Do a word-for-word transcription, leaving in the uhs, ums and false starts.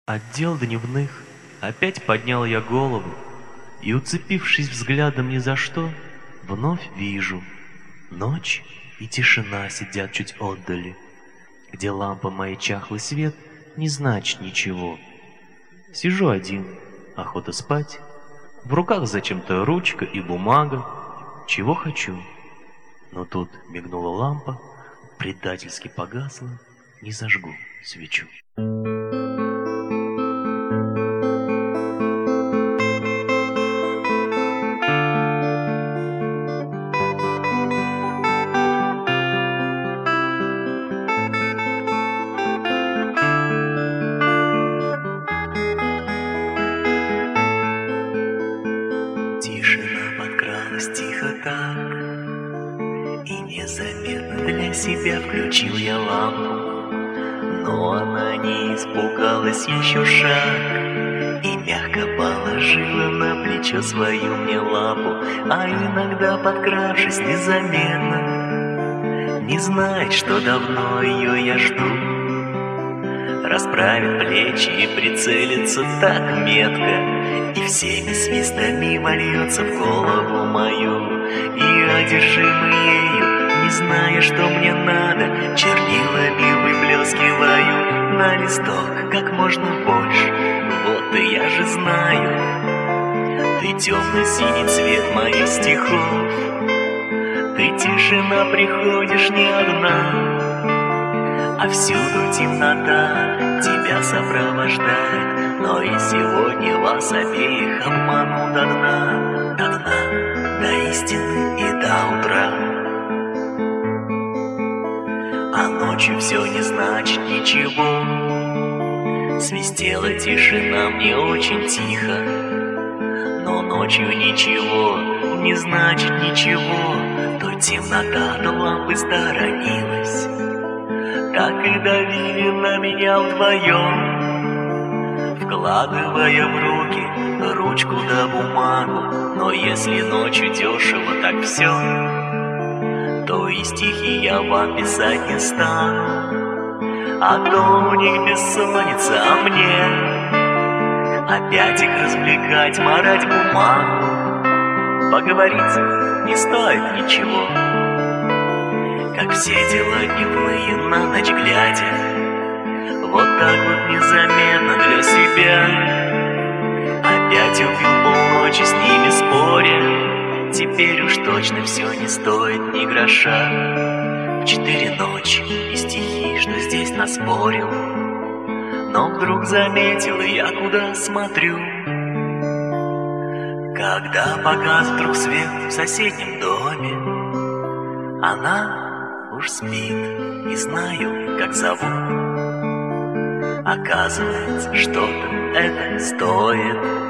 Отдел дневных опять поднял я голову и, уцепившись взглядом ни за что, вновь вижу: ночь и тишина сидят чуть отдали, где лампа моей чахлый свет не значит ничего. Сижу один, охота спать, в руках зачем-то ручка и бумага, чего хочу. Но тут мигнула лампа, предательски погасла, не зажгу свечу. Тишина подкралась тихо так, и незаметно для себя включил я лампу. Но она не испугалась еще шаг и мягко положила на плечо свою мне лапу. А иногда, подкравшись незаметно, не знает, что давно ее я жду, расправит плечи и прицелится так метко, и всеми свистами вольется в голову мою. И одержимый ею, не зная, что мне надо, чернилами выплескиваю на листок как можно больше. Вот и я же знаю, ты темно-синий цвет моих стихов, ты тишина, приходишь не одна, а всюду темнота тебя сопровождает. Но и сегодня вас обеих обману до дна, до дна, до истины и до утра. А ночью все не значит ничего, свистела тишина мне очень тихо. Но ночью ничего не значит ничего, то темнота до лампы сторонилась. Так и давили на меня вдвоем, вкладывая в руки ручку да бумагу. Но если ночью дешево так все, то и стихи я вам писать не стану. А то у них бессонница, а мне опять их развлекать, марать бумагу. Поговорить не стоит ничего, как все дела дневные на ночь глядя. Вот так вот незаметно для себя опять убил полночи с ними споря. Теперь уж точно все не стоит ни гроша. В четыре ночи и стихи, что здесь наспорил. Но вдруг заметил я, куда смотрю, когда погас вдруг свет в соседнем доме. Она уж спит, не знаю, как зовут. Оказывается, что-то это стоит.